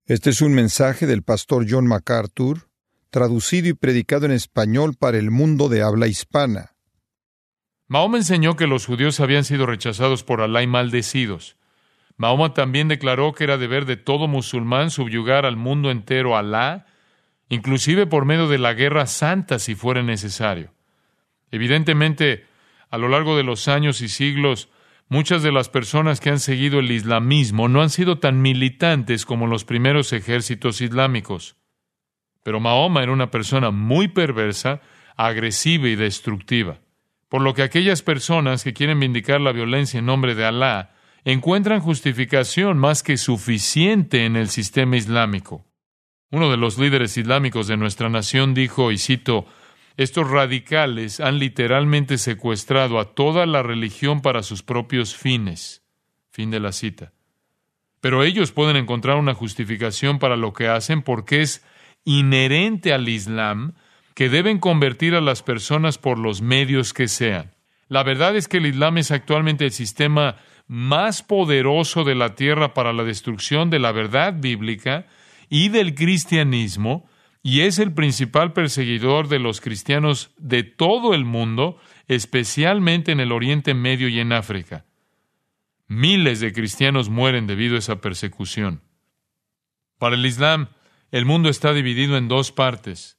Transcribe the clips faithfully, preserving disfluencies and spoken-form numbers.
Este es un mensaje del pastor John MacArthur, traducido y predicado en español para el mundo de habla hispana. Mahoma enseñó que los judíos habían sido rechazados por Alá y maldecidos. Mahoma también declaró que era deber de todo musulmán subyugar al mundo entero a Alá, inclusive por medio de la guerra santa si fuera necesario. Evidentemente, a lo largo de los años y siglos, muchas de las personas que han seguido el islamismo no han sido tan militantes como los primeros ejércitos islámicos. Pero Mahoma era una persona muy perversa, agresiva y destructiva. Por lo que aquellas personas que quieren vindicar la violencia en nombre de Alá encuentran justificación más que suficiente en el sistema islámico. Uno de los líderes islámicos de nuestra nación dijo, y cito, estos radicales han literalmente secuestrado a toda la religión para sus propios fines. Fin de la cita. Pero ellos pueden encontrar una justificación para lo que hacen porque es inherente al Islam que deben convertir a las personas por los medios que sean. La verdad es que el Islam es actualmente el sistema más poderoso de la tierra para la destrucción de la verdad bíblica y del cristianismo, y es el principal perseguidor de los cristianos de todo el mundo, especialmente en el Oriente Medio y en África. Miles de cristianos mueren debido a esa persecución. Para el Islam, el mundo está dividido en dos partes.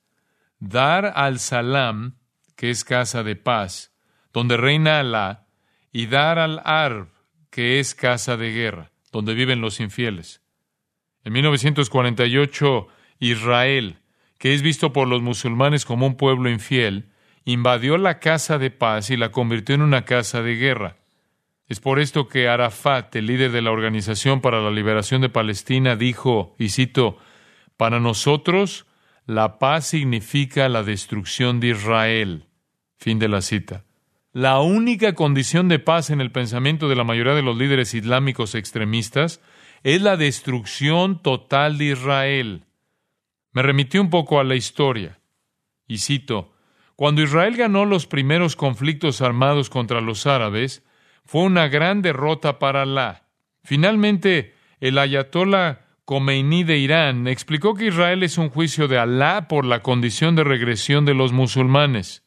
Dar al-Salam, que es casa de paz, donde reina Alá, y Dar al-Harb, que es casa de guerra, donde viven los infieles. En mil novecientos cuarenta y ocho, Israel, que es visto por los musulmanes como un pueblo infiel, invadió la casa de paz y la convirtió en una casa de guerra. Es por esto que Arafat, el líder de la Organización para la Liberación de Palestina, dijo, y cito, para nosotros, la paz significa la destrucción de Israel. Fin de la cita. La única condición de paz en el pensamiento de la mayoría de los líderes islámicos extremistas es la destrucción total de Israel. Me remití un poco a la historia, y cito, cuando Israel ganó los primeros conflictos armados contra los árabes, fue una gran derrota para Alá. Finalmente, el ayatolá Khomeini de Irán explicó que Israel es un juicio de Alá por la condición de regresión de los musulmanes.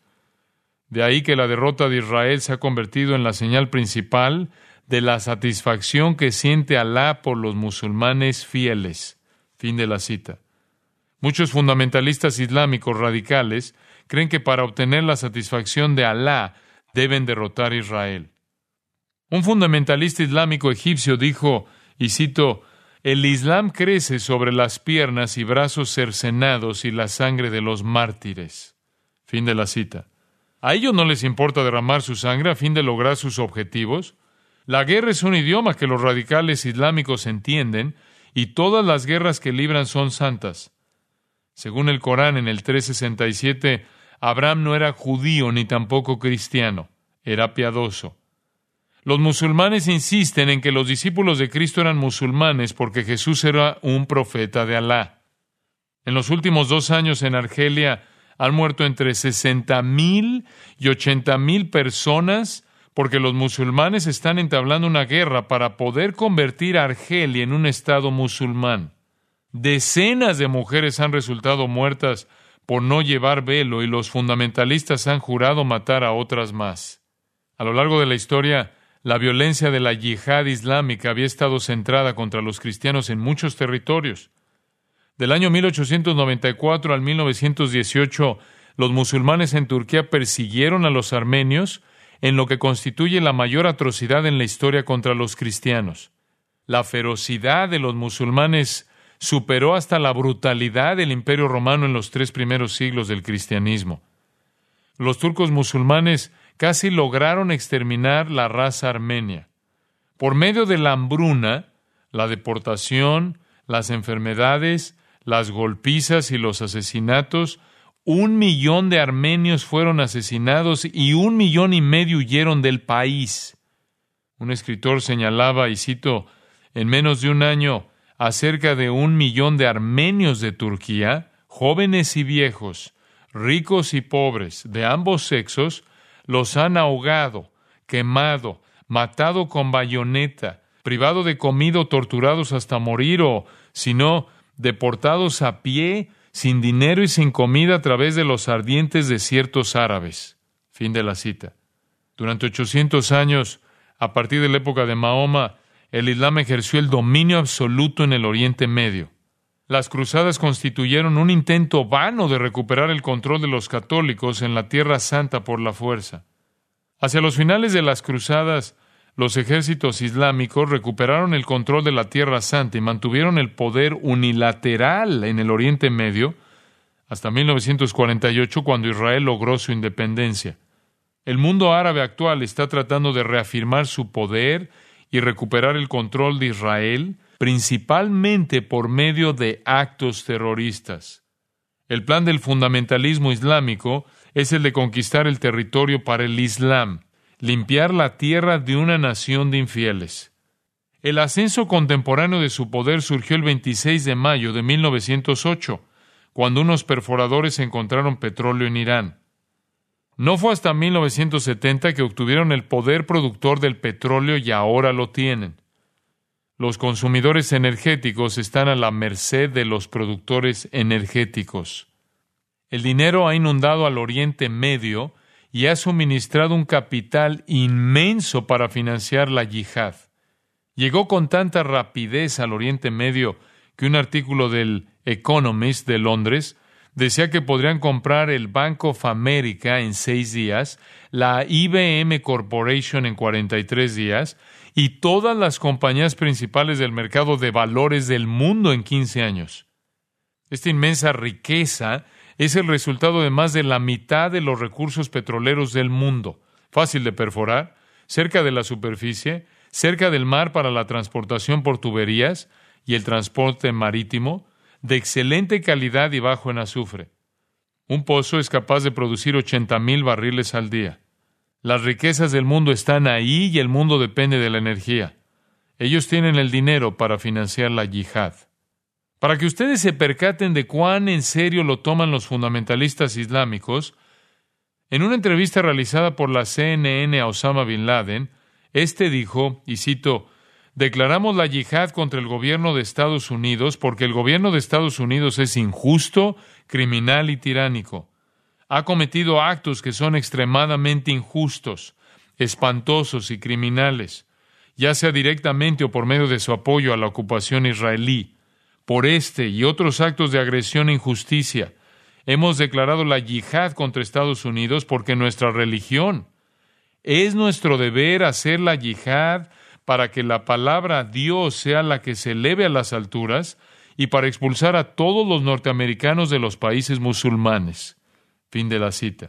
De ahí que la derrota de Israel se ha convertido en la señal principal de la satisfacción que siente Alá por los musulmanes fieles. Fin de la cita. Muchos fundamentalistas islámicos radicales creen que para obtener la satisfacción de Alá deben derrotar a Israel. Un fundamentalista islámico egipcio dijo, y cito, el Islam crece sobre las piernas y brazos cercenados y la sangre de los mártires. Fin de la cita. ¿A ellos no les importa derramar su sangre a fin de lograr sus objetivos? La guerra es un idioma que los radicales islámicos entienden y todas las guerras que libran son santas. Según el Corán, en el trescientos sesenta y siete, Abraham no era judío ni tampoco cristiano, era piadoso. Los musulmanes insisten en que los discípulos de Cristo eran musulmanes porque Jesús era un profeta de Alá. En los últimos dos años en Argelia han muerto entre sesenta mil y ochenta mil personas porque los musulmanes están entablando una guerra para poder convertir a Argelia en un estado musulmán. Decenas de mujeres han resultado muertas por no llevar velo y los fundamentalistas han jurado matar a otras más. A lo largo de la historia, la violencia de la yihad islámica había estado centrada contra los cristianos en muchos territorios. Del año mil ochocientos noventa y cuatro al mil novecientos dieciocho, los musulmanes en Turquía persiguieron a los armenios en lo que constituye la mayor atrocidad en la historia contra los cristianos. La ferocidad de los musulmanes superó hasta la brutalidad del Imperio Romano en los tres primeros siglos del cristianismo. Los turcos musulmanes casi lograron exterminar la raza armenia. Por medio de la hambruna, la deportación, las enfermedades, las golpizas y los asesinatos, un millón de armenios fueron asesinados y un millón y medio huyeron del país. Un escritor señalaba, y cito, en menos de un año, a cerca de un millón de armenios de Turquía, jóvenes y viejos, ricos y pobres, de ambos sexos, los han ahogado, quemado, matado con bayoneta, privado de comida o torturados hasta morir o, si no, deportados a pie, sin dinero y sin comida a través de los ardientes desiertos árabes. Fin de la cita. Durante ochocientos años, a partir de la época de Mahoma, el Islam ejerció el dominio absoluto en el Oriente Medio. Las cruzadas constituyeron un intento vano de recuperar el control de los católicos en la Tierra Santa por la fuerza. Hacia los finales de las cruzadas, los ejércitos islámicos recuperaron el control de la Tierra Santa y mantuvieron el poder unilateral en el Oriente Medio hasta mil novecientos cuarenta y ocho, cuando Israel logró su independencia. El mundo árabe actual está tratando de reafirmar su poder y recuperar el control de Israel, principalmente por medio de actos terroristas. El plan del fundamentalismo islámico es el de conquistar el territorio para el Islam, limpiar la tierra de una nación de infieles. El ascenso contemporáneo de su poder surgió el veintiséis de mayo de mil novecientos ocho, cuando unos perforadores encontraron petróleo en Irán. No fue hasta mil novecientos setenta que obtuvieron el poder productor del petróleo y ahora lo tienen. Los consumidores energéticos están a la merced de los productores energéticos. El dinero ha inundado al Oriente Medio y ha suministrado un capital inmenso para financiar la yihad. Llegó con tanta rapidez al Oriente Medio que un artículo del Economist de Londres decía que podrían comprar el Bank of America en seis días, la I B M Corporation en cuarenta y tres días y todas las compañías principales del mercado de valores del mundo en quince años. Esta inmensa riqueza es el resultado de más de la mitad de los recursos petroleros del mundo, fácil de perforar, cerca de la superficie, cerca del mar para la transportación por tuberías y el transporte marítimo, de excelente calidad y bajo en azufre. Un pozo es capaz de producir ochenta mil barriles al día. Las riquezas del mundo están ahí y el mundo depende de la energía. Ellos tienen el dinero para financiar la yihad. Para que ustedes se percaten de cuán en serio lo toman los fundamentalistas islámicos, en una entrevista realizada por la C N N a Osama Bin Laden, este dijo, y cito, «Declaramos la yihad contra el gobierno de Estados Unidos porque el gobierno de Estados Unidos es injusto, criminal y tiránico. Ha cometido actos que son extremadamente injustos, espantosos y criminales, ya sea directamente o por medio de su apoyo a la ocupación israelí. Por este y otros actos de agresión e injusticia, hemos declarado la yihad contra Estados Unidos porque nuestra religión es nuestro deber hacer la yihad para que la palabra Dios sea la que se eleve a las alturas y para expulsar a todos los norteamericanos de los países musulmanes». Fin de la cita.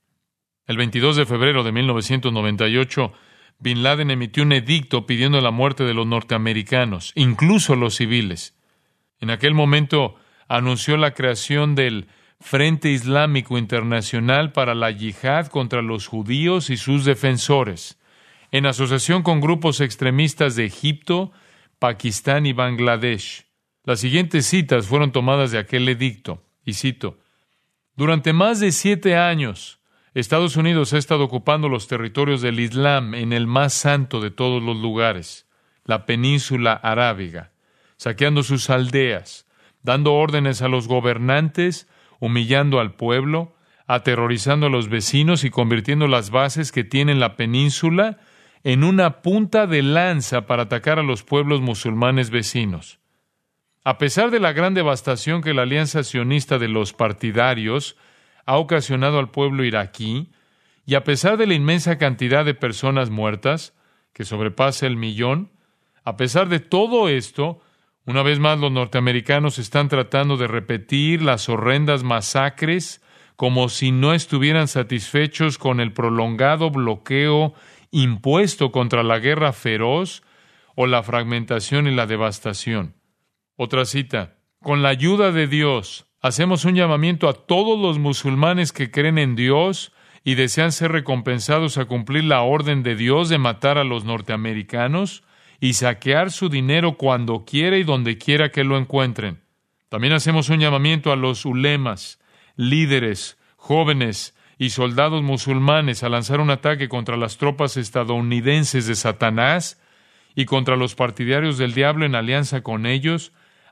El veintidós de febrero de mil novecientos noventa y ocho, Bin Laden emitió un edicto pidiendo la muerte de los norteamericanos, incluso los civiles. En aquel momento anunció la creación del Frente Islámico Internacional para la Yihad contra los judíos y sus defensores, en asociación con grupos extremistas de Egipto, Pakistán y Bangladesh. Las siguientes citas fueron tomadas de aquel edicto, y cito, «Durante más de siete años, Estados Unidos ha estado ocupando los territorios del Islam en el más santo de todos los lugares, la península arábiga, saqueando sus aldeas, dando órdenes a los gobernantes, humillando al pueblo, aterrorizando a los vecinos y convirtiendo las bases que tiene la península en una punta de lanza para atacar a los pueblos musulmanes vecinos. A pesar de la gran devastación que la alianza sionista de los partidarios ha ocasionado al pueblo iraquí, y a pesar de la inmensa cantidad de personas muertas, que sobrepasa el millón, a pesar de todo esto, una vez más los norteamericanos están tratando de repetir las horrendas masacres como si no estuvieran satisfechos con el prolongado bloqueo impuesto contra la guerra feroz o la fragmentación y la devastación. Otra cita. Con la ayuda de Dios, hacemos un llamamiento a todos los musulmanes que creen en Dios y desean ser recompensados a cumplir la orden de Dios de matar a los norteamericanos y saquear su dinero cuando quiera y donde quiera que lo encuentren. También hacemos un llamamiento a los ulemas, líderes, jóvenes y soldados musulmanes a lanzar un ataque contra las tropas estadounidenses de Satanás y contra los partidarios del diablo en alianza con ellos,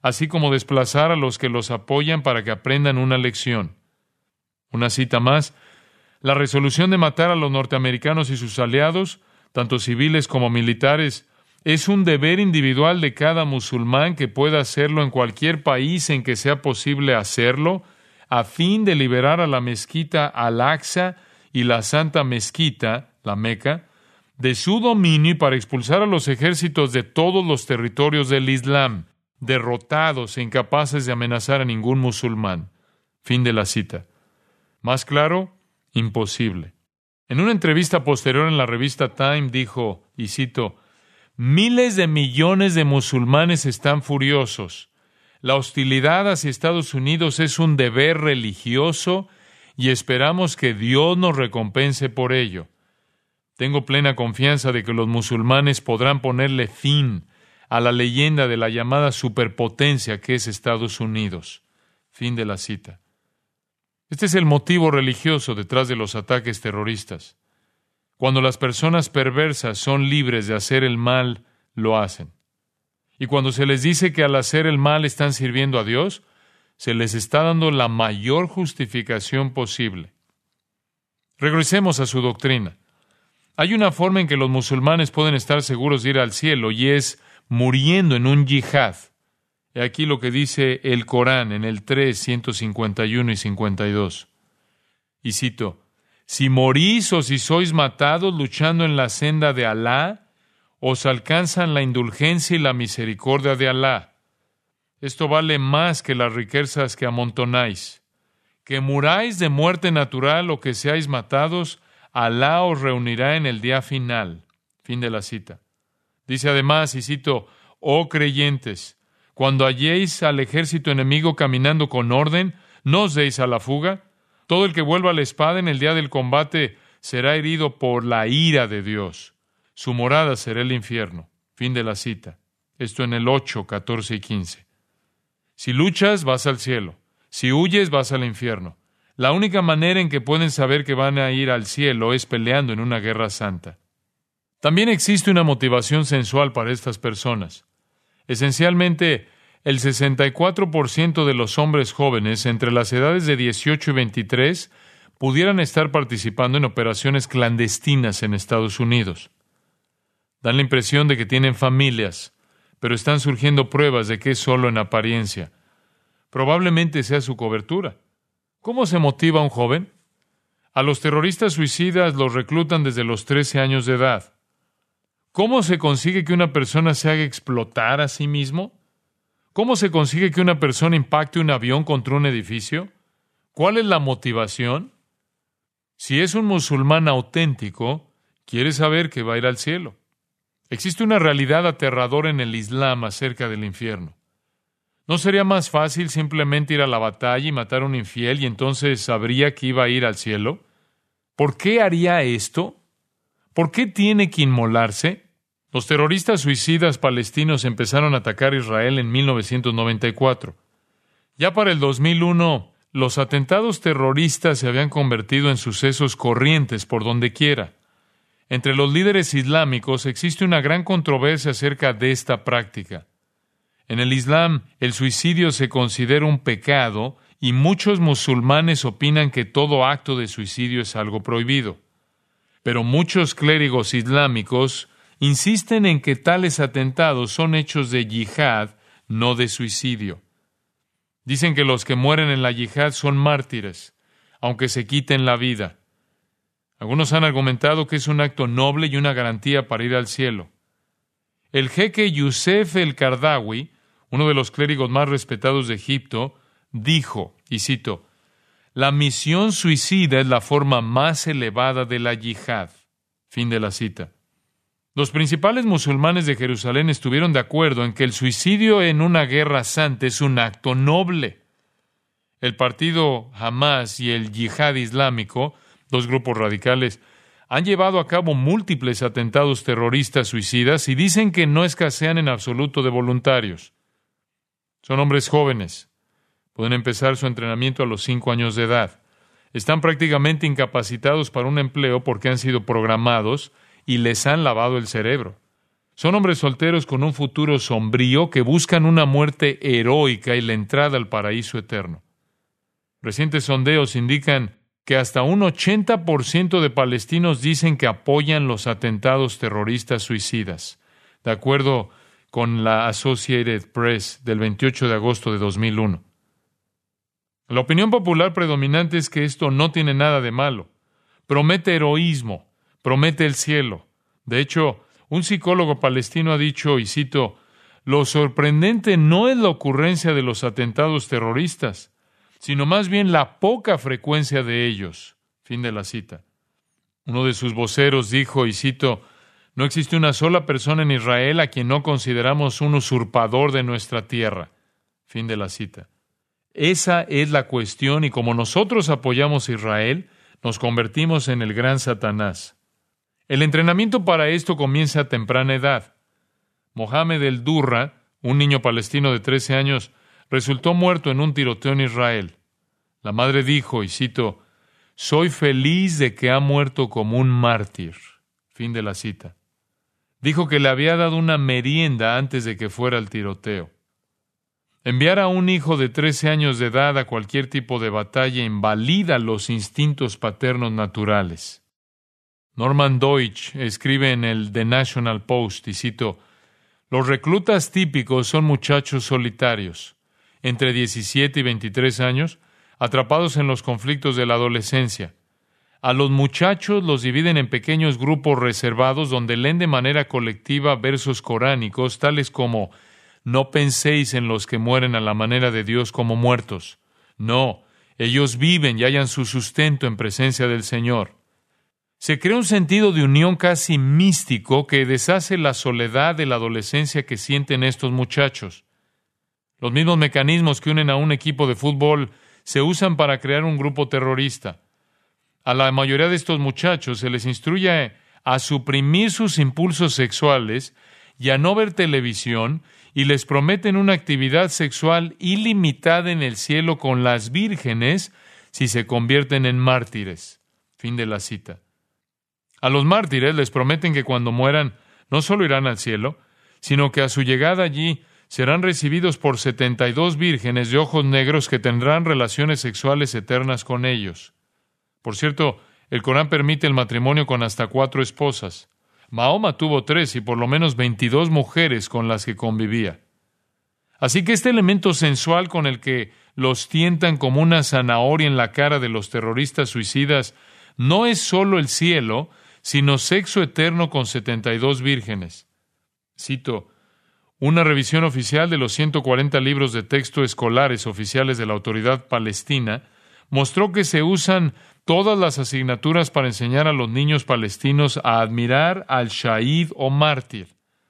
así como desplazar a los que los apoyan para que aprendan una lección. Una cita más: la resolución de matar a los norteamericanos y sus aliados, tanto civiles como militares, es un deber individual de cada musulmán que pueda hacerlo en cualquier país en que sea posible hacerlo, a fin de liberar a la mezquita Al-Aqsa y la Santa Mezquita, la Meca, de su dominio y para expulsar a los ejércitos de todos los territorios del Islam, derrotados e incapaces de amenazar a ningún musulmán. Fin de la cita. Más claro, imposible. En una entrevista posterior en la revista Time dijo, y cito, «Miles de millones de musulmanes están furiosos. La hostilidad hacia Estados Unidos es un deber religioso y esperamos que Dios nos recompense por ello. Tengo plena confianza de que los musulmanes podrán ponerle fin a la leyenda de la llamada superpotencia que es Estados Unidos». Fin de la cita. Este es el motivo religioso detrás de los ataques terroristas. Cuando las personas perversas son libres de hacer el mal, lo hacen. Y cuando se les dice que al hacer el mal están sirviendo a Dios, se les está dando la mayor justificación posible. Regresemos a su doctrina. Hay una forma en que los musulmanes pueden estar seguros de ir al cielo, y es muriendo en un yihad. He aquí lo que dice el Corán en el tres, ciento cincuenta y uno y cincuenta y dos. Y cito, «Si morís o si sois matados luchando en la senda de Alá, os alcanzan la indulgencia y la misericordia de Alá. Esto vale más que las riquezas que amontonáis. Que muráis de muerte natural o que seáis matados, Alá os reunirá en el día final». Fin de la cita. Dice además, y cito, «Oh creyentes, cuando halléis al ejército enemigo caminando con orden, no os deis a la fuga. Todo el que vuelva la espada en el día del combate será herido por la ira de Dios. Su morada será el infierno». Fin de la cita. Esto en el ocho, catorce y quince. Si luchas, vas al cielo. Si huyes, vas al infierno. La única manera en que pueden saber que van a ir al cielo es peleando en una guerra santa. También existe una motivación sensual para estas personas. Esencialmente, el sesenta y cuatro por ciento de los hombres jóvenes entre las edades de dieciocho y veintitrés pudieran estar participando en operaciones clandestinas en Estados Unidos. Dan la impresión de que tienen familias, pero están surgiendo pruebas de que es solo en apariencia. Probablemente sea su cobertura. ¿Cómo se motiva a un joven? A los terroristas suicidas los reclutan desde los trece años de edad. ¿Cómo se consigue que una persona se haga explotar a sí mismo? ¿Cómo se consigue que una persona impacte un avión contra un edificio? ¿Cuál es la motivación? Si es un musulmán auténtico, quiere saber que va a ir al cielo. Existe una realidad aterradora en el Islam acerca del infierno. ¿No sería más fácil simplemente ir a la batalla y matar a un infiel y entonces sabría que iba a ir al cielo? ¿Por qué haría esto? ¿Por qué tiene que inmolarse? Los terroristas suicidas palestinos empezaron a atacar a Israel en mil novecientos noventa y cuatro. Ya para el dos mil uno, los atentados terroristas se habían convertido en sucesos corrientes por donde quiera. Entre los líderes islámicos existe una gran controversia acerca de esta práctica. En el Islam, el suicidio se considera un pecado y muchos musulmanes opinan que todo acto de suicidio es algo prohibido. Pero muchos clérigos islámicos insisten en que tales atentados son hechos de yihad, no de suicidio. Dicen que los que mueren en la yihad son mártires, aunque se quiten la vida. Algunos han argumentado que es un acto noble y una garantía para ir al cielo. El jeque Yusef el-Qaradawi, uno de los clérigos más respetados de Egipto, dijo, y cito, «La misión suicida es la forma más elevada de la yihad». Fin de la cita. Los principales musulmanes de Jerusalén estuvieron de acuerdo en que el suicidio en una guerra santa es un acto noble. El partido Hamas y el Yihad Islámico, dos grupos radicales, han llevado a cabo múltiples atentados terroristas suicidas y dicen que no escasean en absoluto de voluntarios. Son hombres jóvenes. Pueden empezar su entrenamiento a los cinco años de edad. Están prácticamente incapacitados para un empleo porque han sido programados y les han lavado el cerebro. Son hombres solteros con un futuro sombrío que buscan una muerte heroica y la entrada al paraíso eterno. Recientes sondeos indican que hasta un ochenta por ciento de palestinos dicen que apoyan los atentados terroristas suicidas, de acuerdo con la Associated Press del veintiocho de agosto de dos mil uno. La opinión popular predominante es que esto no tiene nada de malo. Promete heroísmo, promete el cielo. De hecho, un psicólogo palestino ha dicho, y cito, «Lo sorprendente no es la ocurrencia de los atentados terroristas, sino más bien la poca frecuencia de ellos». Fin de la cita. Uno de sus voceros dijo, y cito, «No existe una sola persona en Israel a quien no consideramos un usurpador de nuestra tierra». Fin de la cita. Esa es la cuestión, y como nosotros apoyamos a Israel, nos convertimos en el gran Satanás. El entrenamiento para esto comienza a temprana edad. Mohamed el-Durra, un niño palestino de trece años, resultó muerto en un tiroteo en Israel. La madre dijo, y cito, «Soy feliz de que ha muerto como un mártir». Fin de la cita. Dijo que le había dado una merienda antes de que fuera al tiroteo. Enviar a un hijo de trece años de edad a cualquier tipo de batalla invalida los instintos paternos naturales. Norman Deutsch escribe en el The National Post, y cito, «Los reclutas típicos son muchachos solitarios, entre diecisiete y veintitrés años, atrapados en los conflictos de la adolescencia. A los muchachos los dividen en pequeños grupos reservados donde leen de manera colectiva versos coránicos tales como «No penséis en los que mueren a la manera de Dios como muertos. No, ellos viven y hallan su sustento en presencia del Señor». Se crea un sentido de unión casi místico que deshace la soledad de la adolescencia que sienten estos muchachos. Los mismos mecanismos que unen a un equipo de fútbol se usan para crear un grupo terrorista. A la mayoría de estos muchachos se les instruye a suprimir sus impulsos sexuales y a no ver televisión, y les prometen una actividad sexual ilimitada en el cielo con las vírgenes si se convierten en mártires. Fin de la cita. A los mártires les prometen que cuando mueran no solo irán al cielo, sino que a su llegada allí serán recibidos por setenta y dos vírgenes de ojos negros que tendrán relaciones sexuales eternas con ellos. Por cierto, el Corán permite el matrimonio con hasta cuatro esposas. Mahoma tuvo tres y por lo menos veintidós mujeres con las que convivía. Así que este elemento sensual con el que los tientan como una zanahoria en la cara de los terroristas suicidas no es solo el cielo, sino sexo eterno con setenta y dos vírgenes. Cito, una revisión oficial de los ciento cuarenta libros de texto escolares oficiales de la Autoridad Palestina mostró que se usan todas las asignaturas para enseñar a los niños palestinos a admirar al shahid o mártir.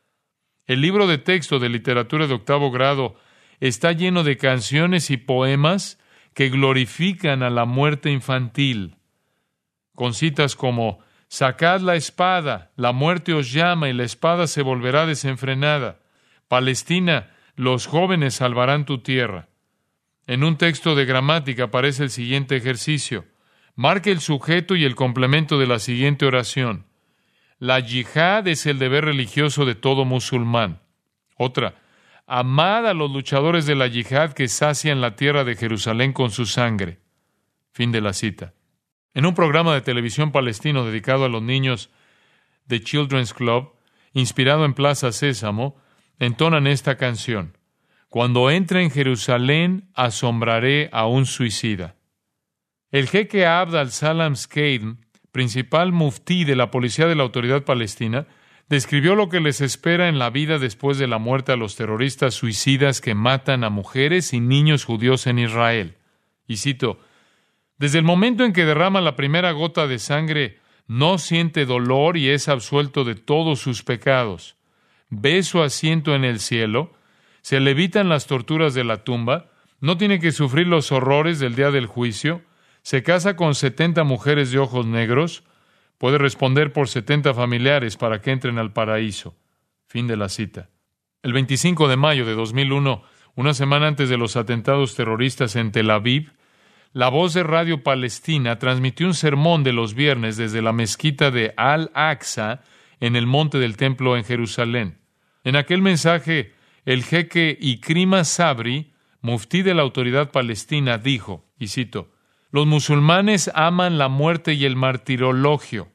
El libro de texto de literatura de octavo grado está lleno de canciones y poemas que glorifican a la muerte infantil, con citas como «Sacad la espada, la muerte os llama y la espada se volverá desenfrenada. Palestina, los jóvenes salvarán tu tierra». En un texto de gramática aparece el siguiente ejercicio. Marque el sujeto y el complemento de la siguiente oración. La yihad es el deber religioso de todo musulmán. Otra. Amad a los luchadores de la yihad que sacian la tierra de Jerusalén con su sangre. Fin de la cita. En un programa de televisión palestino dedicado a los niños, The Children's Club, inspirado en Plaza Sésamo, entonan esta canción. Cuando entre en Jerusalén, asombraré a un suicida. El jeque Abd al-Salam Skeid, principal muftí de la policía de la Autoridad Palestina, describió lo que les espera en la vida después de la muerte a los terroristas suicidas que matan a mujeres y niños judíos en Israel. Y cito, «Desde el momento en que derrama la primera gota de sangre, no siente dolor y es absuelto de todos sus pecados. Ve su asiento en el cielo, se le evitan las torturas de la tumba, no tiene que sufrir los horrores del día del juicio, se casa con setenta mujeres de ojos negros, puede responder por setenta familiares para que entren al paraíso». Fin de la cita. El veinticinco de mayo de dos mil uno, una semana antes de los atentados terroristas en Tel Aviv, la voz de Radio Palestina transmitió un sermón de los viernes desde la mezquita de Al-Aqsa en el monte del templo en Jerusalén. En aquel mensaje, el jeque Ikrima Sabri, muftí de la autoridad palestina, dijo, y cito, «Los musulmanes aman la muerte y el martirologio,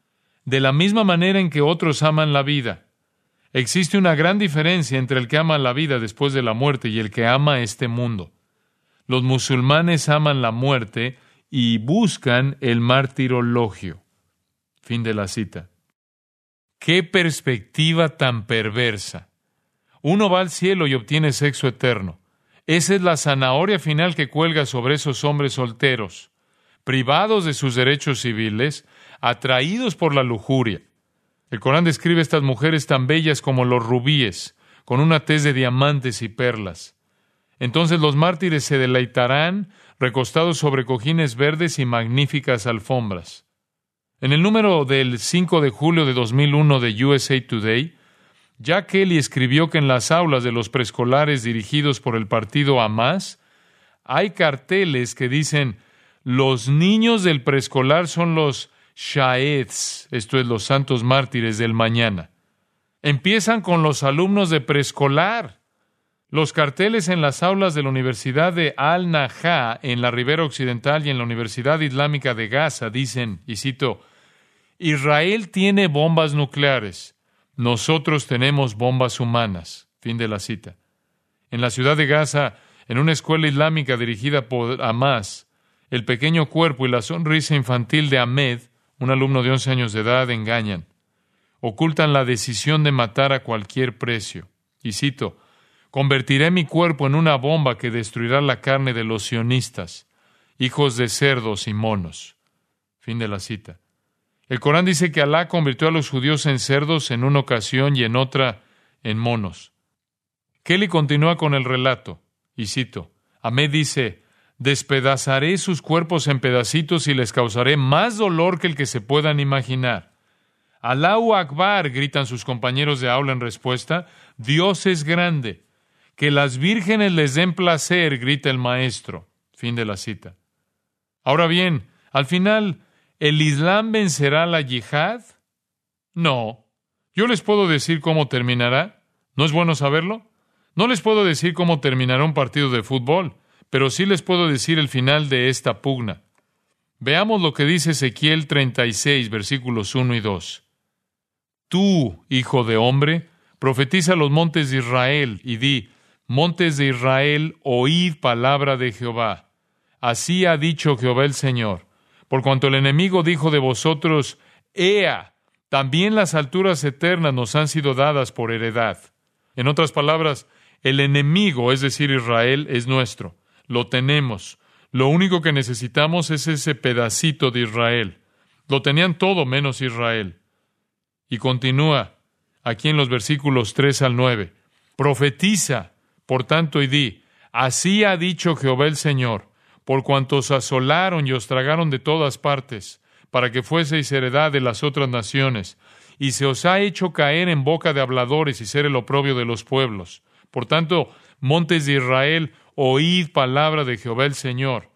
de la misma manera en que otros aman la vida. Existe una gran diferencia entre el que ama la vida después de la muerte y el que ama este mundo. Los musulmanes aman la muerte y buscan el martirologio». Fin de la cita. ¡Qué perspectiva tan perversa! Uno va al cielo y obtiene sexo eterno. Esa es la zanahoria final que cuelga sobre esos hombres solteros, privados de sus derechos civiles, atraídos por la lujuria. El Corán describe a estas mujeres tan bellas como los rubíes, con una tez de diamantes y perlas. Entonces los mártires se deleitarán recostados sobre cojines verdes y magníficas alfombras. En el número del cinco de julio de dos mil uno de U S A Today, Jack Kelly escribió que en las aulas de los preescolares dirigidos por el partido Hamas hay carteles que dicen: los niños del preescolar son los Shaheds, esto es, los santos mártires del mañana. Empiezan con los alumnos de preescolar. Los carteles en las aulas de la Universidad de Al-Najah en la Ribera Occidental y en la Universidad Islámica de Gaza dicen, y cito, «Israel tiene bombas nucleares. Nosotros tenemos bombas humanas». Fin de la cita. En la ciudad de Gaza, en una escuela islámica dirigida por Hamas, el pequeño cuerpo y la sonrisa infantil de Ahmed, un alumno de once años de edad, engañan. Ocultan la decisión de matar a cualquier precio. Y cito, «Convertiré mi cuerpo en una bomba que destruirá la carne de los sionistas, hijos de cerdos y monos». Fin de la cita. El Corán dice que Alá convirtió a los judíos en cerdos en una ocasión y en otra en monos. Kelly continúa con el relato, y cito, Ahmed dice, «Despedazaré sus cuerpos en pedacitos y les causaré más dolor que el que se puedan imaginar». «Allahu Akbar», gritan sus compañeros de aula en respuesta, «Dios es grande». «Que las vírgenes les den placer», grita el maestro. Fin de la cita. Ahora bien, al final, ¿el Islam vencerá la yihad? No. Yo les puedo decir cómo terminará. ¿No es bueno saberlo? No les puedo decir cómo terminará un partido de fútbol, pero sí les puedo decir el final de esta pugna. Veamos lo que dice Ezequiel treinta y seis, versículos uno y dos. «Tú, hijo de hombre, profetiza a los montes de Israel y di, montes de Israel, oíd palabra de Jehová. Así ha dicho Jehová el Señor. Por cuanto el enemigo dijo de vosotros, Ea, también las alturas eternas nos han sido dadas por heredad». En otras palabras, el enemigo, es decir, Israel, es nuestro. Lo tenemos. Lo único que necesitamos es ese pedacito de Israel. Lo tenían todo menos Israel. Y continúa aquí en los versículos tres al nueve. «Profetiza, por tanto, y di, así ha dicho Jehová el Señor, por cuanto os asolaron y os tragaron de todas partes, para que fueseis heredad de las otras naciones, y se os ha hecho caer en boca de habladores y ser el oprobio de los pueblos. Por tanto, montes de Israel, oíd palabra de Jehová el Señor.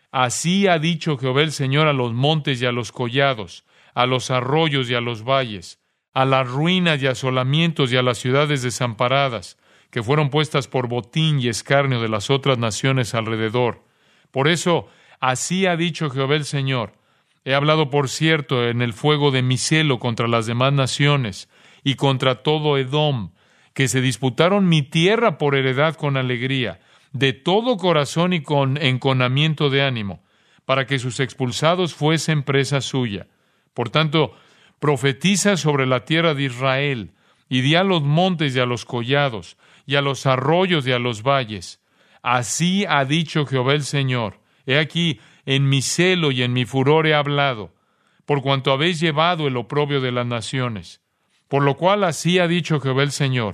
Así ha dicho Jehová el Señor a los montes y a los collados, a los arroyos y a los valles, a las ruinas y asolamientos y a las ciudades desamparadas, que fueron puestas por botín y escarnio de las otras naciones alrededor. Por eso, así ha dicho Jehová el Señor. He hablado, por cierto, en el fuego de mi celo contra las demás naciones y contra todo Edom, que se disputaron mi tierra por heredad con alegría, de todo corazón y con enconamiento de ánimo, para que sus expulsados fuesen presa suya. Por tanto, profetiza sobre la tierra de Israel, y di a los montes y a los collados, y a los arroyos y a los valles. Así ha dicho Jehová el Señor. He aquí, en mi celo y en mi furor he hablado, por cuanto habéis llevado el oprobio de las naciones. Por lo cual así ha dicho Jehová el Señor.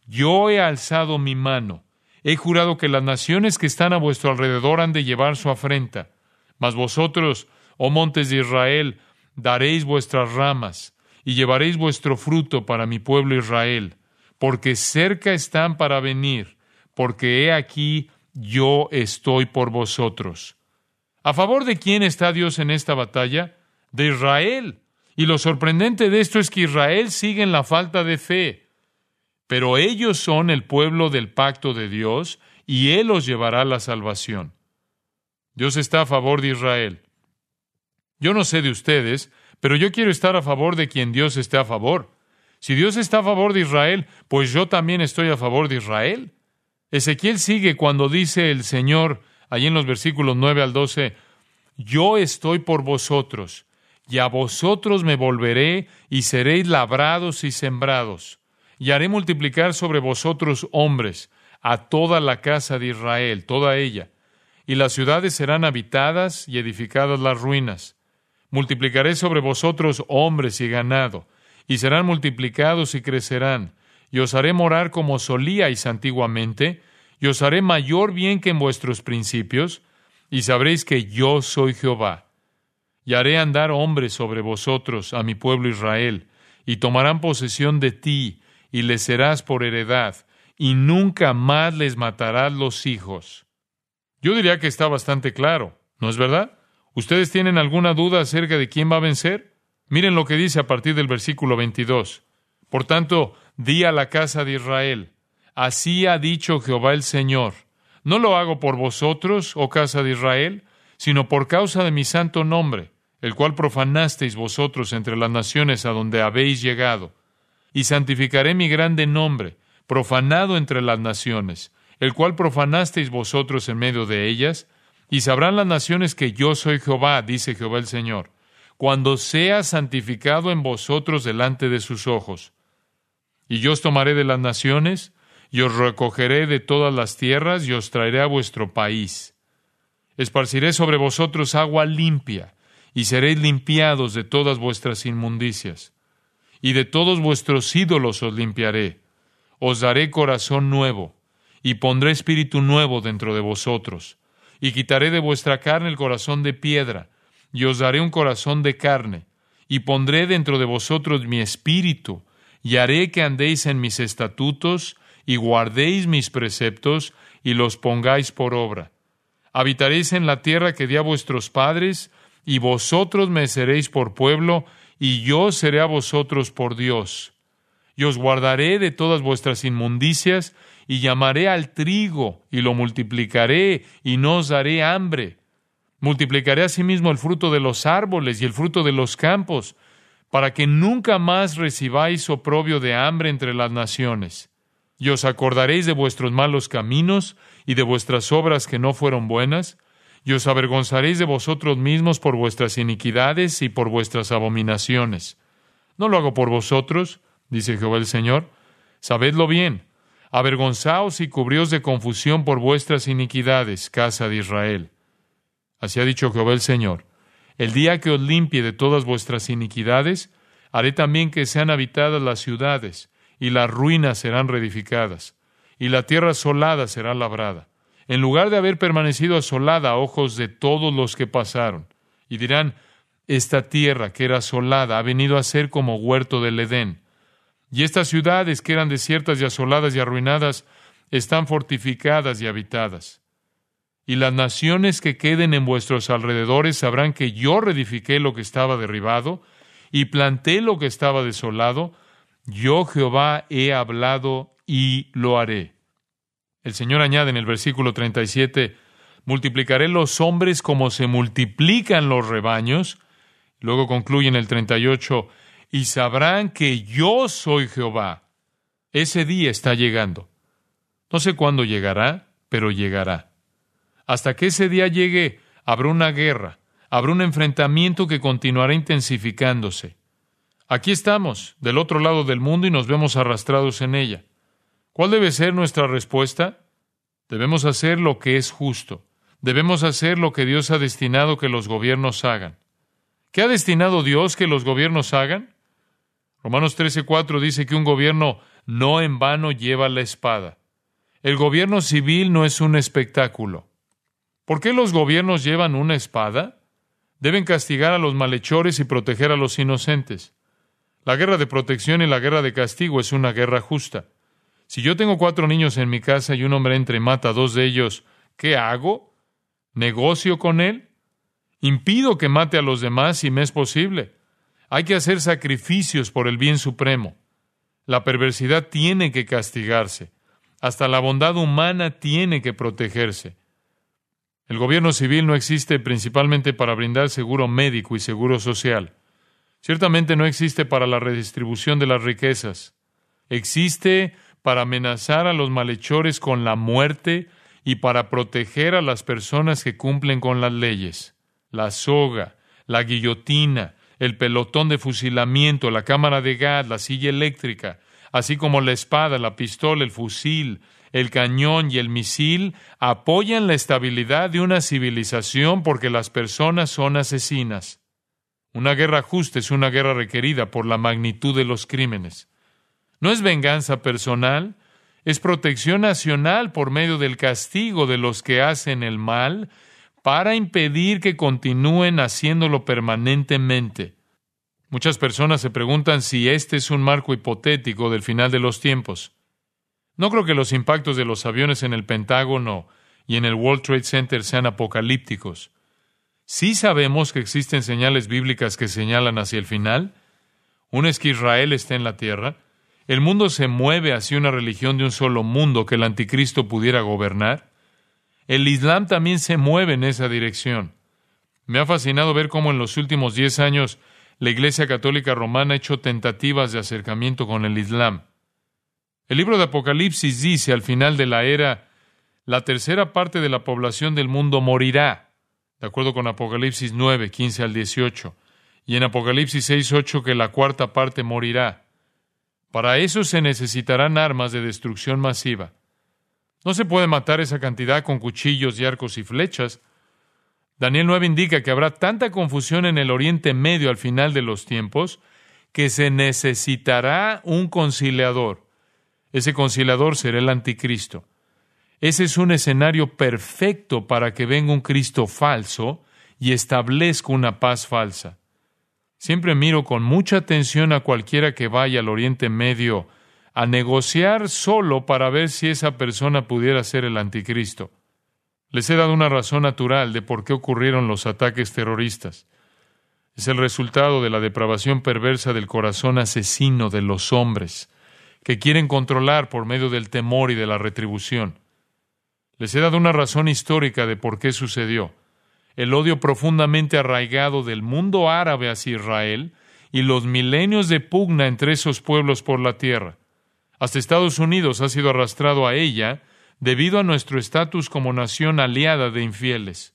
Yo he alzado mi mano. He jurado que las naciones que están a vuestro alrededor han de llevar su afrenta. Mas vosotros, oh montes de Israel, daréis vuestras ramas, y llevaréis vuestro fruto para mi pueblo Israel, porque cerca están para venir, porque he aquí yo estoy por vosotros. ¿A favor de quién está Dios en esta batalla? De Israel. Y lo sorprendente de esto es que Israel sigue en la falta de fe. pero ellos son el pueblo del pacto de Dios, y Él los llevará a la salvación. Dios está a favor de Israel. Yo no sé de ustedes, pero yo quiero estar a favor de quien Dios esté a favor. Si Dios está a favor de Israel, pues yo también estoy a favor de Israel. Ezequiel sigue cuando dice el Señor, allí en los versículos nueve al doce, yo estoy por vosotros, y a vosotros me volveré, y seréis labrados y sembrados, y haré multiplicar sobre vosotros hombres, a toda la casa de Israel, toda ella, y las ciudades serán habitadas y edificadas las ruinas. Multiplicaré sobre vosotros hombres y ganado, y serán multiplicados y crecerán, y os haré morar como solíais antiguamente, y os haré mayor bien que en vuestros principios, y sabréis que yo soy Jehová. Y haré andar hombres sobre vosotros, a mi pueblo Israel, y tomarán posesión de ti, y les serás por heredad, y nunca más les matarás los hijos. Yo diría que está bastante claro, ¿no es verdad? ¿Ustedes tienen alguna duda acerca de quién va a vencer? Miren lo que dice a partir del versículo veintidós. Por tanto, di a la casa de Israel, así ha dicho Jehová el Señor, no lo hago por vosotros, oh casa de Israel, sino por causa de mi santo nombre, el cual profanasteis vosotros entre las naciones a donde habéis llegado. Y santificaré mi grande nombre, profanado entre las naciones, el cual profanasteis vosotros en medio de ellas, y sabrán las naciones que yo soy Jehová, dice Jehová el Señor, cuando sea santificado en vosotros delante de sus ojos. Y yo os tomaré de las naciones, y os recogeré de todas las tierras, y os traeré a vuestro país. Esparciré sobre vosotros agua limpia, y seréis limpiados de todas vuestras inmundicias. Y de todos vuestros ídolos os limpiaré. Os daré corazón nuevo, y pondré espíritu nuevo dentro de vosotros. Y quitaré de vuestra carne el corazón de piedra, y os daré un corazón de carne, y pondré dentro de vosotros mi espíritu, y haré que andéis en mis estatutos, y guardéis mis preceptos, y los pongáis por obra. Habitaréis en la tierra que di a vuestros padres, y vosotros me seréis por pueblo, y yo seré a vosotros por Dios. Y os guardaré de todas vuestras inmundicias, y llamaré al trigo, y lo multiplicaré, y no os daré hambre. Multiplicaré asimismo el fruto de los árboles y el fruto de los campos, para que nunca más recibáis oprobio de hambre entre las naciones. Y os acordaréis de vuestros malos caminos, y de vuestras obras que no fueron buenas, y os avergonzaréis de vosotros mismos por vuestras iniquidades y por vuestras abominaciones. No lo hago por vosotros, dice Jehová el Señor. Sabedlo bien. Avergonzaos y cubríos de confusión por vuestras iniquidades, casa de Israel. Así ha dicho Jehová el Señor. El día que os limpie de todas vuestras iniquidades, haré también que sean habitadas las ciudades, y las ruinas serán reedificadas, y la tierra asolada será labrada, en lugar de haber permanecido asolada a ojos de todos los que pasaron. Y dirán, esta tierra que era asolada ha venido a ser como huerto del Edén. Y estas ciudades que eran desiertas y asoladas y arruinadas están fortificadas y habitadas. Y las naciones que queden en vuestros alrededores sabrán que yo reedifiqué lo que estaba derribado y planté lo que estaba desolado. Yo Jehová he hablado y lo haré. El Señor añade en el versículo treinta y siete, multiplicaré los hombres como se multiplican los rebaños. Luego concluye en el treinta y ocho, y sabrán que yo soy Jehová. Ese día está llegando. No sé cuándo llegará, pero llegará. Hasta que ese día llegue, habrá una guerra, habrá un enfrentamiento que continuará intensificándose. Aquí estamos, del otro lado del mundo, y nos vemos arrastrados en ella. ¿Cuál debe ser nuestra respuesta? Debemos hacer lo que es justo. Debemos hacer lo que Dios ha destinado que los gobiernos hagan. ¿Qué ha destinado Dios que los gobiernos hagan? Romanos trece cuatro dice que un gobierno no en vano lleva la espada. El gobierno civil no es un espectáculo. ¿Por qué los gobiernos llevan una espada? Deben castigar a los malhechores y proteger a los inocentes. La guerra de protección y la guerra de castigo es una guerra justa. Si yo tengo cuatro niños en mi casa y un hombre entra y mata a dos de ellos, ¿qué hago? ¿Negocio con él? Impido que mate a los demás si me es posible. Hay que hacer sacrificios por el bien supremo. La perversidad tiene que castigarse. Hasta la bondad humana tiene que protegerse. El gobierno civil no existe principalmente para brindar seguro médico y seguro social. Ciertamente no existe para la redistribución de las riquezas. Existe para amenazar a los malhechores con la muerte y para proteger a las personas que cumplen con las leyes. La soga, la guillotina, el pelotón de fusilamiento, la cámara de gas, la silla eléctrica, así como la espada, la pistola, el fusil, el cañón y el misil, apoyan la estabilidad de una civilización porque las personas son asesinas. Una guerra justa es una guerra requerida por la magnitud de los crímenes. No es venganza personal, es protección nacional por medio del castigo de los que hacen el mal para impedir que continúen haciéndolo permanentemente. Muchas personas se preguntan si este es un marco hipotético del final de los tiempos. No creo que los impactos de los aviones en el Pentágono y en el World Trade Center sean apocalípticos. Sí sabemos que existen señales bíblicas que señalan hacia el final. Una es que Israel está en la tierra. El mundo se mueve hacia una religión de un solo mundo que el anticristo pudiera gobernar. El Islam también se mueve en esa dirección. Me ha fascinado ver cómo en los últimos diez años la Iglesia Católica Romana ha hecho tentativas de acercamiento con el Islam. El libro de Apocalipsis dice al final de la era, la tercera parte de la población del mundo morirá, de acuerdo con Apocalipsis nueve, quince al dieciocho, y en Apocalipsis seis, ocho que la cuarta parte morirá. Para eso se necesitarán armas de destrucción masiva. No se puede matar esa cantidad con cuchillos y arcos y flechas. Daniel nueve indica que habrá tanta confusión en el Oriente Medio al final de los tiempos que se necesitará un conciliador. Ese conciliador será el anticristo. Ese es un escenario perfecto para que venga un Cristo falso y establezca una paz falsa. Siempre miro con mucha atención a cualquiera que vaya al Oriente Medio a negociar solo para ver si esa persona pudiera ser el anticristo. Les he dado una razón natural de por qué ocurrieron los ataques terroristas. Es el resultado de la depravación perversa del corazón asesino de los hombres, que quieren controlar por medio del temor y de la retribución. Les he dado una razón histórica de por qué sucedió. El odio profundamente arraigado del mundo árabe hacia Israel y los milenios de pugna entre esos pueblos por la tierra. Hasta Estados Unidos ha sido arrastrado a ella debido a nuestro estatus como nación aliada de infieles.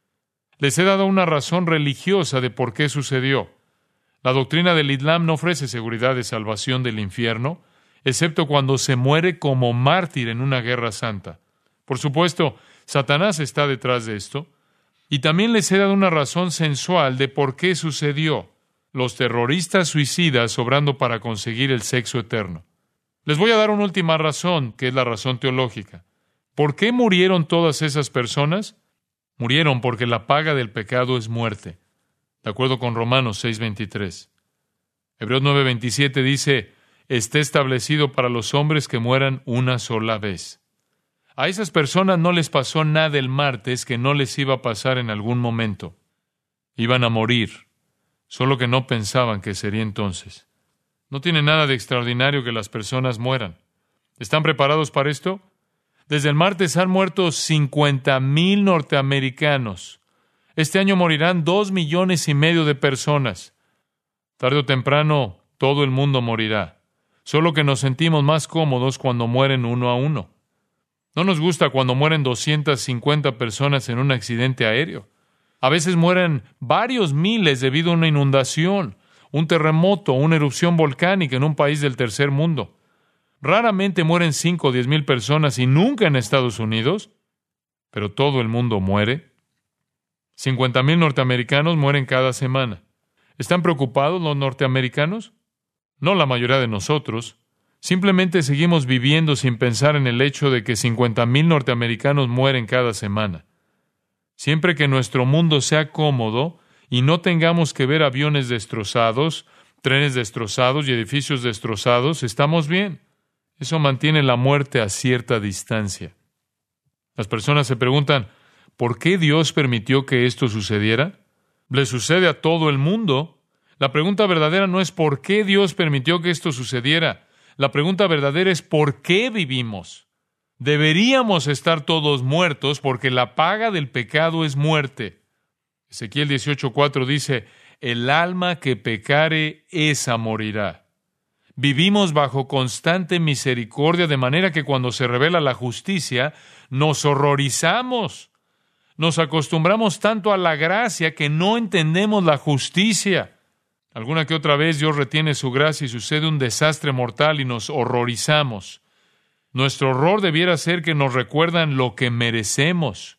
Les he dado una razón religiosa de por qué sucedió. La doctrina del Islam no ofrece seguridad de salvación del infierno, excepto cuando se muere como mártir en una guerra santa. Por supuesto, Satanás está detrás de esto. Y también les he dado una razón sensual de por qué sucedió. Los terroristas suicidas obrando para conseguir el sexo eterno. Les voy a dar una última razón, que es la razón teológica. ¿Por qué murieron todas esas personas? Murieron porque la paga del pecado es muerte, de acuerdo con Romanos seis veintitrés. Hebreos nueve veintisiete dice, está establecido para los hombres que mueran una sola vez. A esas personas no les pasó nada el martes que no les iba a pasar en algún momento. Iban a morir, solo que no pensaban que sería entonces. No tiene nada de extraordinario que las personas mueran. ¿Están preparados para esto? Desde el martes han muerto cincuenta mil norteamericanos. Este año morirán dos millones y medio de personas. Tarde o temprano, todo el mundo morirá. Solo que nos sentimos más cómodos cuando mueren uno a uno. No nos gusta cuando mueren doscientas cincuenta personas en un accidente aéreo. A veces mueren varios miles debido a una inundación, un terremoto, una erupción volcánica en un país del tercer mundo. Raramente mueren cinco o diez mil personas y nunca en Estados Unidos, pero todo el mundo muere. cincuenta mil norteamericanos mueren cada semana. ¿Están preocupados los norteamericanos? No la mayoría de nosotros. Simplemente seguimos viviendo sin pensar en el hecho de que cincuenta mil norteamericanos mueren cada semana. Siempre que nuestro mundo sea cómodo y no tengamos que ver aviones destrozados, trenes destrozados y edificios destrozados, estamos bien. Eso mantiene la muerte a cierta distancia. Las personas se preguntan, ¿por qué Dios permitió que esto sucediera? Le sucede a todo el mundo. La pregunta verdadera no es ¿por qué Dios permitió que esto sucediera? La pregunta verdadera es ¿por qué vivimos? Deberíamos estar todos muertos porque la paga del pecado es muerte. Ezequiel dieciocho cuatro dice, el alma que pecare, esa morirá. Vivimos bajo constante misericordia, de manera que cuando se revela la justicia, nos horrorizamos. Nos acostumbramos tanto a la gracia que no entendemos la justicia. Alguna que otra vez Dios retiene su gracia y sucede un desastre mortal y nos horrorizamos. Nuestro horror debiera ser que nos recuerdan lo que merecemos.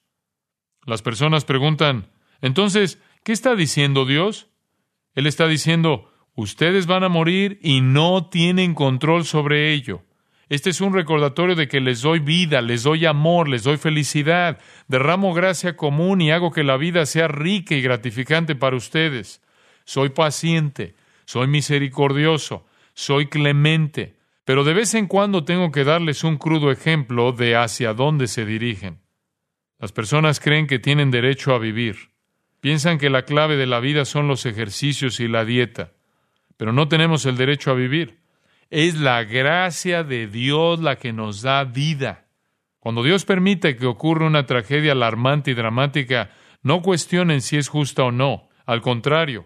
Las personas preguntan, entonces, ¿qué está diciendo Dios? Él está diciendo, ustedes van a morir y no tienen control sobre ello. Este es un recordatorio de que les doy vida, les doy amor, les doy felicidad, derramo gracia común y hago que la vida sea rica y gratificante para ustedes. Soy paciente, soy misericordioso, soy clemente, pero de vez en cuando tengo que darles un crudo ejemplo de hacia dónde se dirigen. Las personas creen que tienen derecho a vivir. Piensan que la clave de la vida son los ejercicios y la dieta, pero no tenemos el derecho a vivir. Es la gracia de Dios la que nos da vida. Cuando Dios permite que ocurra una tragedia alarmante y dramática, no cuestionen si es justa o no. Al contrario,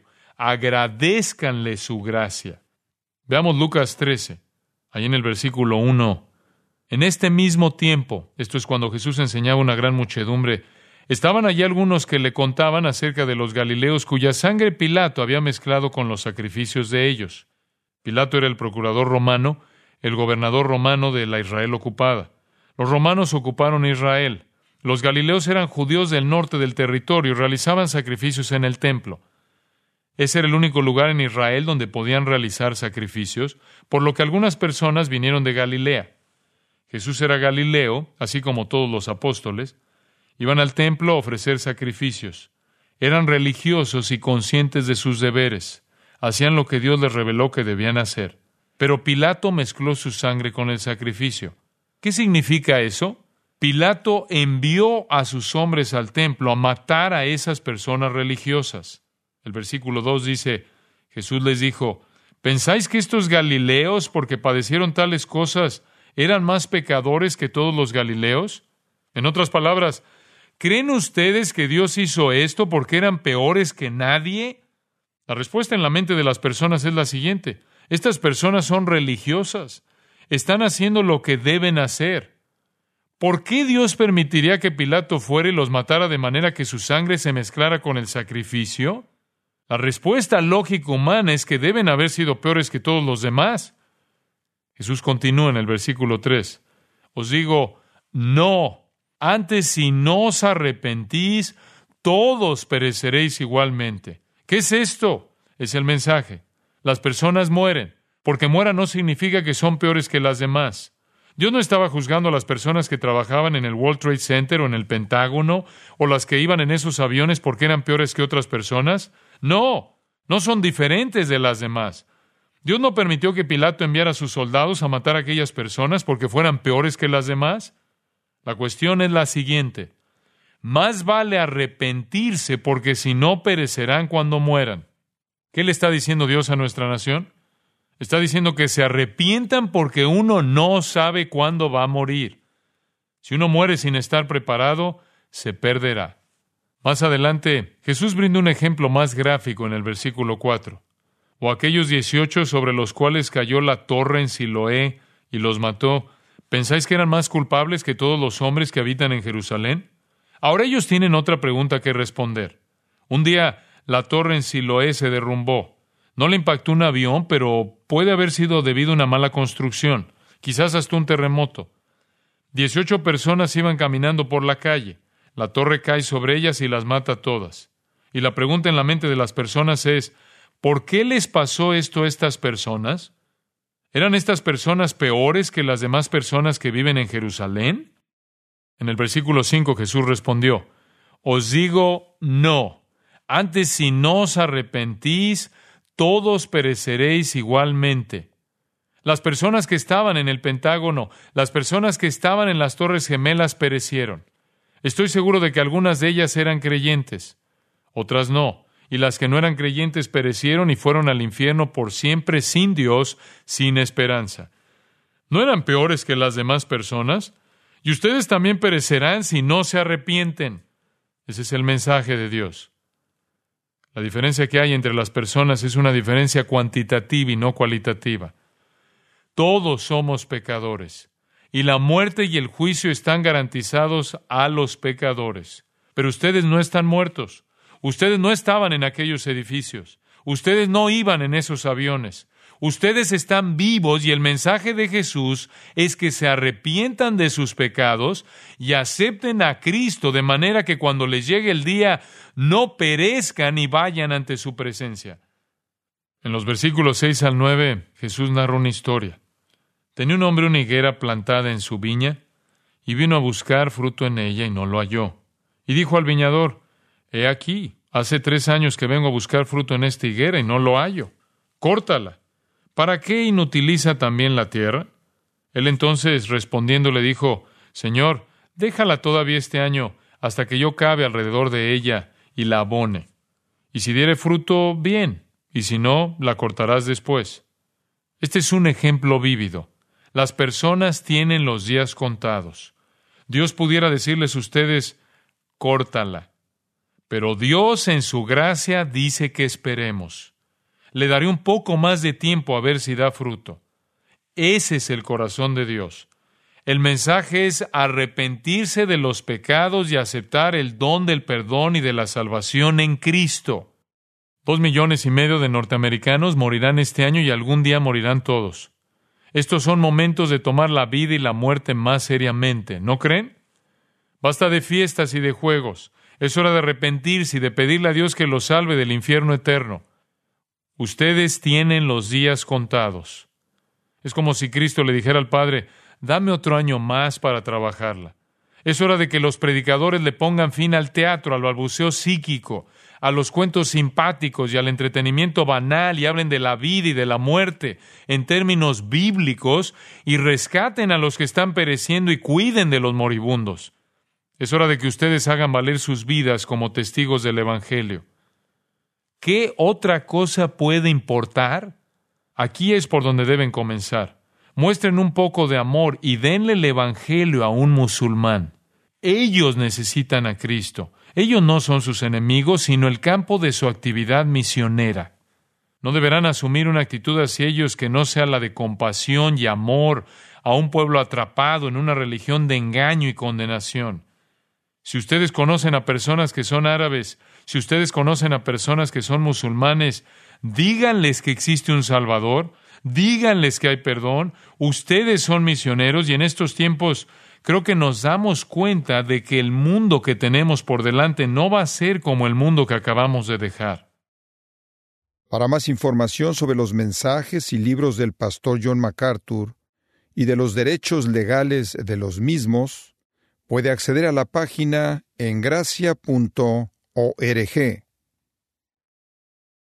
agradézcanle su gracia. Veamos Lucas trece, ahí en el versículo uno. En este mismo tiempo, esto es cuando Jesús enseñaba a una gran muchedumbre, estaban allí algunos que le contaban acerca de los galileos cuya sangre Pilato había mezclado con los sacrificios de ellos. Pilato era el procurador romano, el gobernador romano de la Israel ocupada. Los romanos ocuparon Israel. Los galileos eran judíos del norte del territorio y realizaban sacrificios en el templo. Ese era el único lugar en Israel donde podían realizar sacrificios, por lo que algunas personas vinieron de Galilea. Jesús era galileo, así como todos los apóstoles. Iban al templo a ofrecer sacrificios. Eran religiosos y conscientes de sus deberes. Hacían lo que Dios les reveló que debían hacer. Pero Pilato mezcló su sangre con el sacrificio. ¿Qué significa eso? Pilato envió a sus hombres al templo a matar a esas personas religiosas. El versículo dos dice, Jesús les dijo, ¿pensáis que estos galileos, porque padecieron tales cosas, eran más pecadores que todos los galileos? En otras palabras, ¿creen ustedes que Dios hizo esto porque eran peores que nadie? La respuesta en la mente de las personas es la siguiente. Estas personas son religiosas. Están haciendo lo que deben hacer. ¿Por qué Dios permitiría que Pilato fuera y los matara de manera que su sangre se mezclara con el sacrificio? La respuesta lógica humana es que deben haber sido peores que todos los demás. Jesús continúa en el versículo tres. Os digo, no. Antes, si no os arrepentís, todos pereceréis igualmente. ¿Qué es esto? Es el mensaje. Las personas mueren. Porque mueran no significa que son peores que las demás. Dios no estaba juzgando a las personas que trabajaban en el World Trade Center o en el Pentágono, o las que iban en esos aviones porque eran peores que otras personas. No, no son diferentes de las demás. Dios no permitió que Pilato enviara a sus soldados a matar a aquellas personas porque fueran peores que las demás. La cuestión es la siguiente. Más vale arrepentirse porque si no perecerán cuando mueran. ¿Qué le está diciendo Dios a nuestra nación? Está diciendo que se arrepientan porque uno no sabe cuándo va a morir. Si uno muere sin estar preparado, se perderá. Más adelante, Jesús brinda un ejemplo más gráfico en el versículo cuatro. O aquellos dieciocho sobre los cuales cayó la torre en Siloé y los mató, ¿pensáis que eran más culpables que todos los hombres que habitan en Jerusalén? Ahora ellos tienen otra pregunta que responder. Un día, la torre en Siloé se derrumbó. No le impactó un avión, pero puede haber sido debido a una mala construcción, quizás hasta un terremoto. Dieciocho personas iban caminando por la calle. La torre cae sobre ellas y las mata todas. Y la pregunta en la mente de las personas es, ¿por qué les pasó esto a estas personas? ¿Eran estas personas peores que las demás personas que viven en Jerusalén? En el versículo cinco Jesús respondió, os digo no. Antes, si no os arrepentís, todos pereceréis igualmente. Las personas que estaban en el Pentágono, las personas que estaban en las Torres Gemelas perecieron. Estoy seguro de que algunas de ellas eran creyentes, otras no, y las que no eran creyentes perecieron y fueron al infierno por siempre sin Dios, sin esperanza. ¿No eran peores que las demás personas? Y ustedes también perecerán si no se arrepienten. Ese es el mensaje de Dios. La diferencia que hay entre las personas es una diferencia cuantitativa y no cualitativa. Todos somos pecadores, y la muerte y el juicio están garantizados a los pecadores. Pero ustedes no están muertos. Ustedes no estaban en aquellos edificios. Ustedes no iban en esos aviones. Ustedes están vivos y el mensaje de Jesús es que se arrepientan de sus pecados y acepten a Cristo de manera que cuando les llegue el día no perezcan y vayan ante su presencia. En los versículos seis al nueve, Jesús narra una historia. Tenía un hombre una higuera plantada en su viña y vino a buscar fruto en ella y no lo halló. Y dijo al viñador, he aquí, hace tres años que vengo a buscar fruto en esta higuera y no lo hallo. Córtala. ¿Para qué inutiliza también la tierra? Él entonces, respondiendo, le dijo, Señor, déjala todavía este año, hasta que yo cabe alrededor de ella y la abone. Y si diere fruto, bien, y si no, la cortarás después. Este es un ejemplo vívido. Las personas tienen los días contados. Dios pudiera decirles a ustedes, córtala. Pero Dios en su gracia dice que esperemos. Le daré un poco más de tiempo a ver si da fruto. Ese es el corazón de Dios. El mensaje es arrepentirse de los pecados y aceptar el don del perdón y de la salvación en Cristo. Dos millones y medio de norteamericanos morirán este año y algún día morirán todos. Estos son momentos de tomar la vida y la muerte más seriamente, ¿no creen? Basta de fiestas y de juegos. Es hora de arrepentirse y de pedirle a Dios que los salve del infierno eterno. Ustedes tienen los días contados. Es como si Cristo le dijera al Padre, dame otro año más para trabajarla. Es hora de que los predicadores le pongan fin al teatro, al balbuceo psíquico, a los cuentos simpáticos y al entretenimiento banal y hablen de la vida y de la muerte en términos bíblicos y rescaten a los que están pereciendo y cuiden de los moribundos. Es hora de que ustedes hagan valer sus vidas como testigos del Evangelio. ¿Qué otra cosa puede importar? Aquí es por donde deben comenzar. Muestren un poco de amor y denle el Evangelio a un musulmán. Ellos necesitan a Cristo. Ellos no son sus enemigos, sino el campo de su actividad misionera. No deberán asumir una actitud hacia ellos que no sea la de compasión y amor a un pueblo atrapado en una religión de engaño y condenación. Si ustedes conocen a personas que son árabes, si ustedes conocen a personas que son musulmanes, díganles que existe un Salvador, díganles que hay perdón. Ustedes son misioneros y en estos tiempos creo que nos damos cuenta de que el mundo que tenemos por delante no va a ser como el mundo que acabamos de dejar. Para más información sobre los mensajes y libros del pastor John MacArthur y de los derechos legales de los mismos, puede acceder a la página en gracia punto org.